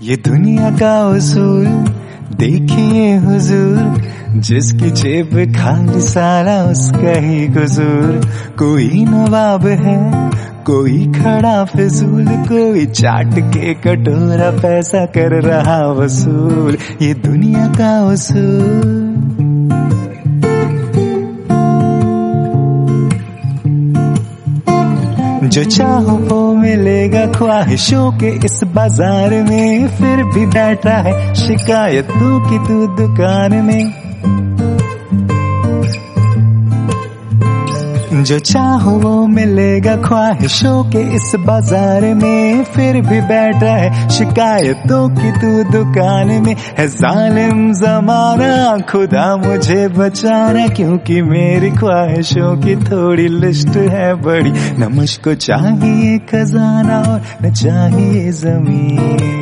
ये दुनिया का उसूल देखिए हुजूर, जिसकी जेब खाली सारा उसका ही गुजूर। कोई नवाब है, कोई खड़ा फिजूल, कोई चाट के कटोरा पैसा कर रहा वसूल। ये दुनिया का उसूल। जो चाहो वो मिलेगा ख्वाहिशों के इस बाजार में, फिर भी बैठा है शिकायतों की तू दुकान में। जो चाहो वो मिलेगा ख्वाहिशों के इस बाजार में, फिर भी बैठा है शिकायतों की तू दुकान में। है जालिम जमाना, खुदा मुझे बचाना, क्योंकि मेरी ख्वाहिशों की थोड़ी लिस्ट है बड़ी। न मुझको चाहिए खजाना और न चाहिए जमीन,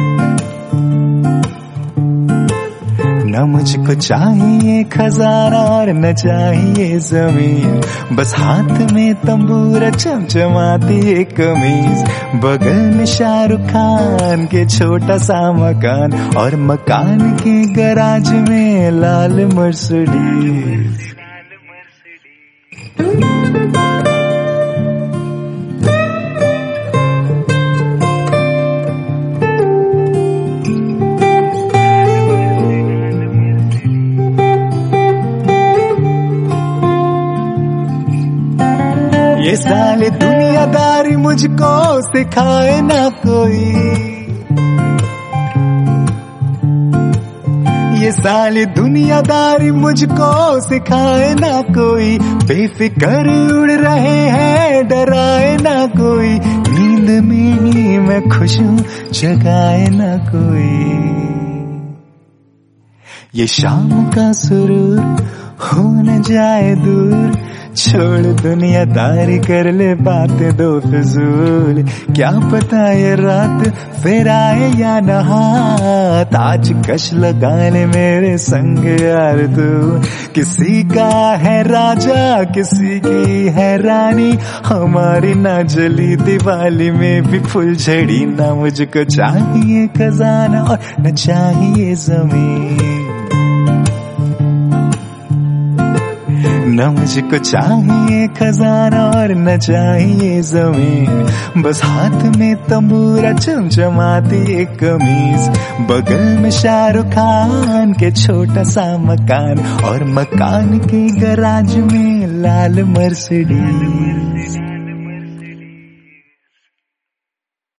न मुझको चाहिए खजाना और न चाहिए जमीन। बस हाथ में तंबूरा चमचमाती है कमीज, बगल में शाहरुख खान के छोटा सा मकान, और मकान के गराज में लाल मर्सिडीज। ये साले दुनियादारी मुझको सिखाए ना कोई, ये साले दुनियादारी मुझको सिखाए ना कोई। बेफिक्र उड़ रहे हैं, डराए ना कोई, नींद में ही मैं खुश हूँ, जगाए ना कोई। ये शाम का सुरूर हो न जाए दूर, छोड़ दुनियादारी कर ले बातें दो फिजूल। क्या पता ये रात फिर आए या नहात, आज कश लगा ले मेरे संग यार तू। किसी का है राजा, किसी की है रानी, हमारी ना जली दिवाली में भी फुलझड़ी। ना मुझको चाहिए खजाना और न चाहिए जमीन, न मुझको चाहिए खजाना और न चाहिए जमीन। बस हाथ में तंबूरा चमचमाती एक कमीज, बगल में शाहरुख खान के छोटा सा मकान, और मकान के गराज में लाल मर्सिडीज।